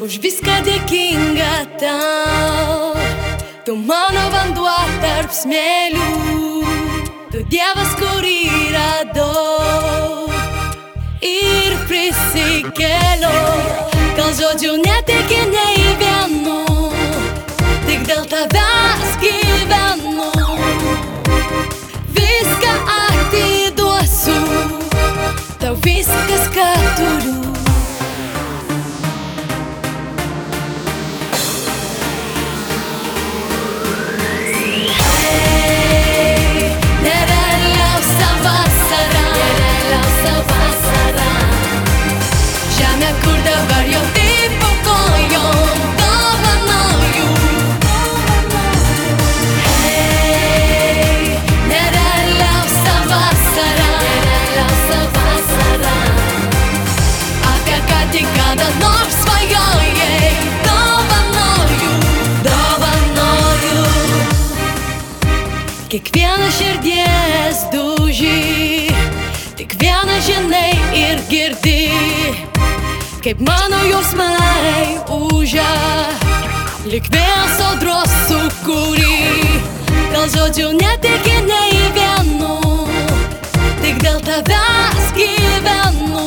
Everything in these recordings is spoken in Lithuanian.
Už viską dėkinga tau, tu mano vanduo tarp smėlių, tu Dievas, kurį radau ir prisikėliau. Gal žodžių netiki nei vienu, tik dėl tavęs gyvenu. Viską atiduosiu, tau viskas, ką turiu. Žemė, kur dabar jau taip po kojom, dovanoju. Hei, nerealiausia vasara, apie ką tik kada nors svajojai, dovanoju. Kiekvieną širdies dūžį tik vieną žinai ir girdi, kaip mano jausmai ūžia, lyg vėjas audros sūkurį. Gal žodžių netiki nei vienu, tik dėl tavęs gyvenu.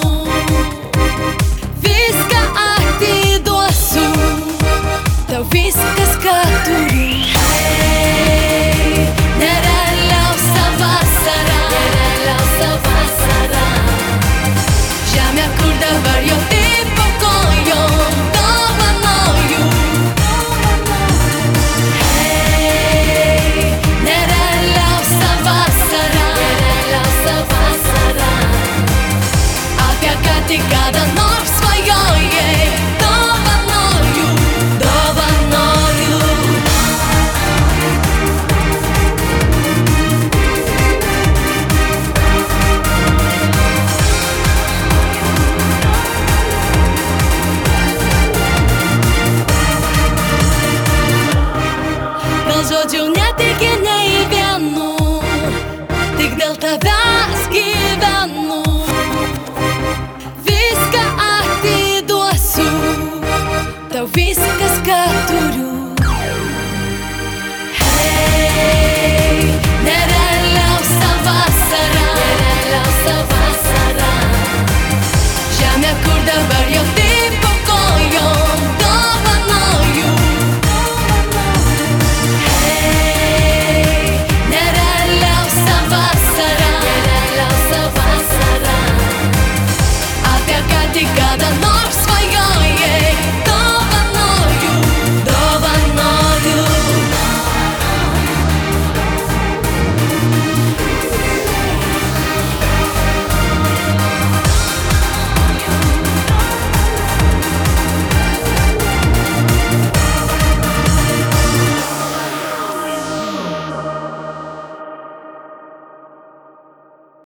Viską atiduosiu, tau viskas, ką turiu. Hei, nerealiausia vasara, žemė, kur dabar jau taip po kojom, dovanoju. Hei, nerealiausia vasara, apie ką tik kada nors svajojai, dovanoju. Gal žodžių netiki nei vienu, tik dėl tavęs